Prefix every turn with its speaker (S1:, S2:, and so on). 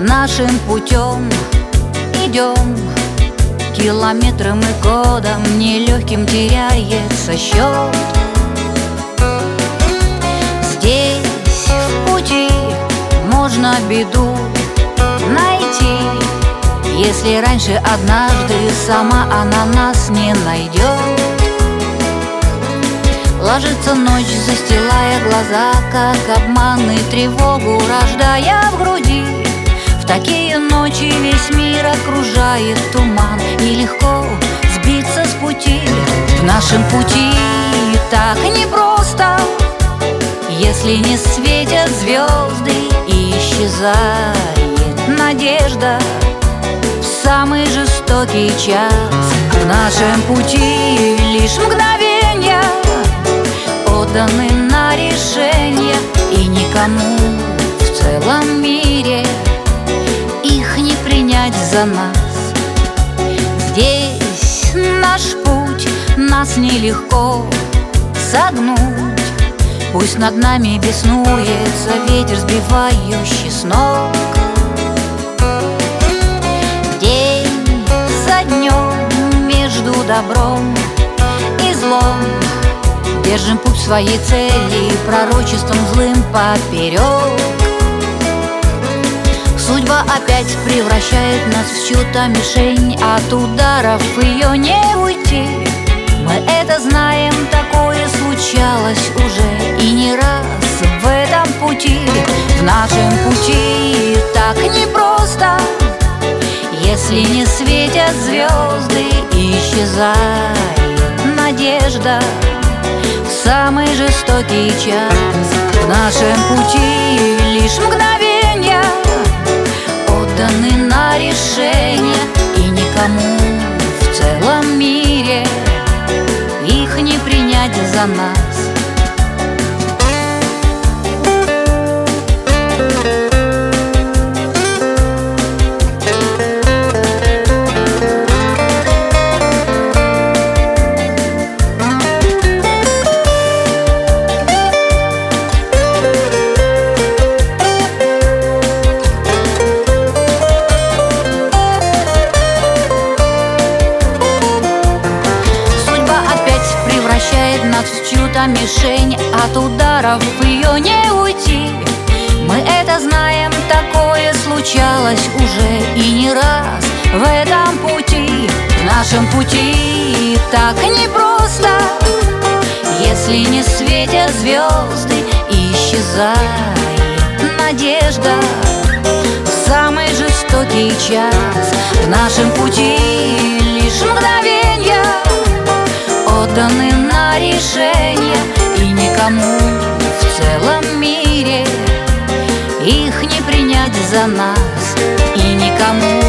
S1: Нашим путем идем, километрам и годам нелегким теряется счет. Здесь в пути можно беду найти, если раньше однажды сама она нас не найдет. Ложится ночь, застилая глаза, как обман и тревогу рождая в груди. В такие ночи весь мир окружает туман, и легко сбиться с пути. В нашем пути так непросто, если не светят звезды и исчезает надежда в самый жестокий час. В нашем пути лишь мгновенья, отданы на решение, и никому в целом мире их не принять за нас. Здесь наш путь, нас нелегко согнуть. Пусть над нами беснуется ветер, сбивающий с ног. День за днем между добром и злом держим путь своей цели, пророчеством злым поперек. Судьба опять превращает нас в чью-то мишень, от ударов ее не уйти. Мы это знаем, такое случалось уже и не раз в этом пути. В нашем пути так непросто, если не светят звезды и исчезает надежда в самый жестокий час. В нашем пути лишь мгновенья, отданы на решение, и никому в целом мире их не принять за нас. Нас в чью-то мишень, от ударов ее не уйти. Мы это знаем, такое случалось уже и не раз в этом пути. В нашем пути так непросто, если не светят звезды и исчезает надежда в самый жестокий час. В нашем пути лишь мгновенья, отданы на решение, и никому в целом мире их не принять за нас, и никому